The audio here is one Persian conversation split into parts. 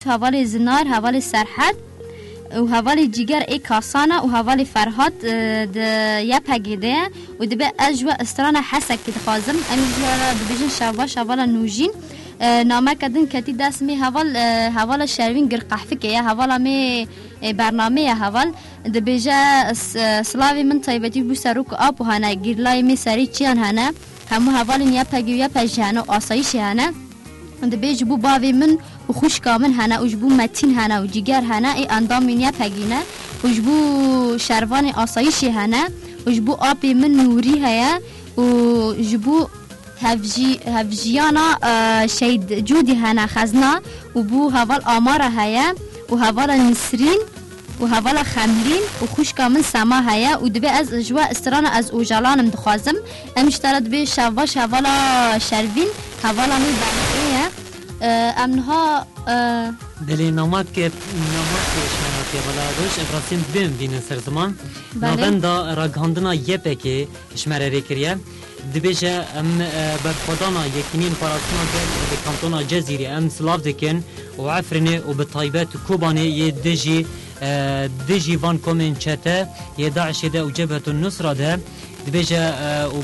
حوالی زنار، حوالی سرحد و حوالی جیگر ای کاسانا و حوالی فرهاد یا پگیده و دبه اجوا استرانا حسک که دخوازم امیجوارا دبیجن شوالا نوجین نامه کدن کتی دست می حوال شروین گر قحفه که یا حوالا می برنامه یا حوال دبیجه سلاوی من طیبتی بو سروک آب و هنه گیرلای می سری چیان هنه همو حوالی یا پگی و یا پجی هنه و آسایش هنه دبیج بو باوی من و خوشکا من هنه و جبو متین هنه و جیگر هنه ای اندام من یا پگینه و جبو شروان آسایشی هنه و جبو آبی من نوری هیا و جبو هفجیانا شید جودی هنه خزنا و بو حوال آمار هیا و حوال نسرین و حوال خملین و خوشکا من سما هیا و دبی از جوا استران از اوجالانم دخوازم امشتره دبی شواش حوالا شروین حوالا می بانیه امنها دلی نمک شمناتی ولی روش افراسیم بین سر زمان نواندا راگاندنا یپکی شماره کریه دبیجه ام برخودانا یکینین پاراسنا به کانتونا جزیره ام سلاف دکن و عفرنه و به طایبت کوبانه یه دجی وان کومن چته یه داعش ده و جبهت النصره ده دبیجه و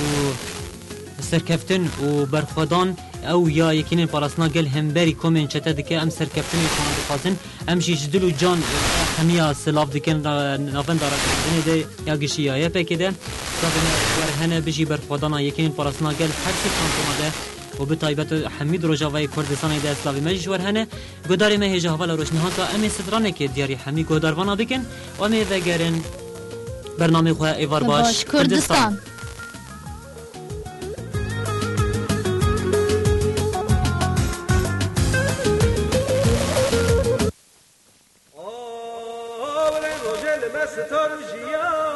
سرکفتن و برخودان او یا یکینین پاراسنا گل همبری کومن چته دکه ام سرکفتن یکان دخوازن ام شیش دل و جان همیا سلاف دکن نافن دارد ده یا گشیه یا پکیده هنه بجی برخودانا یکین پاراسنا گل حدث کانتونا ده و به طایبت حمید روجاوی کردستان ده اسلاوی مجشور هنه گداری مهجه حوالا روشنهاتا امی صدرانه که دیاری حمی گداروانا بکن و امی وگرن برنامه خواه ایوار باش کردستان ستاره جیا